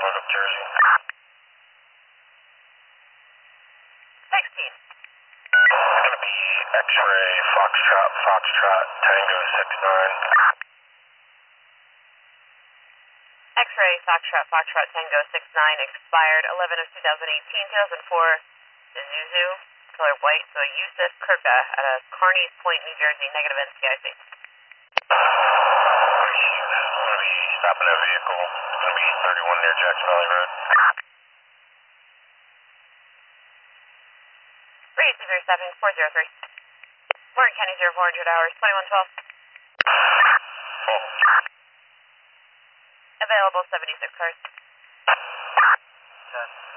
Look up Jersey. 16. It's going to be X-ray Foxtrot Tango 69. X-ray Foxtrot Tango 69 expired 11 of 2018, 2004. Isuzu, color white, so a Yusuf Kirka at a Carneys Point, New Jersey, negative NCIC. I'm going to be stopping that vehicle. It's going to be 31 near Jackson Valley Road. 3807403. Warren County 0400 hours, 2112. Cool. Available 76 cars. Okay.